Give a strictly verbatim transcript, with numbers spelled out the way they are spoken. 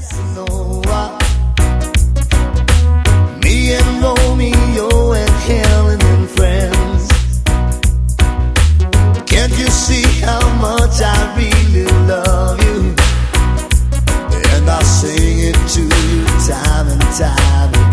Casanova, me and Romeo and Helen and friends. Can't you see how much I really love you? And I sing it to you time and time again.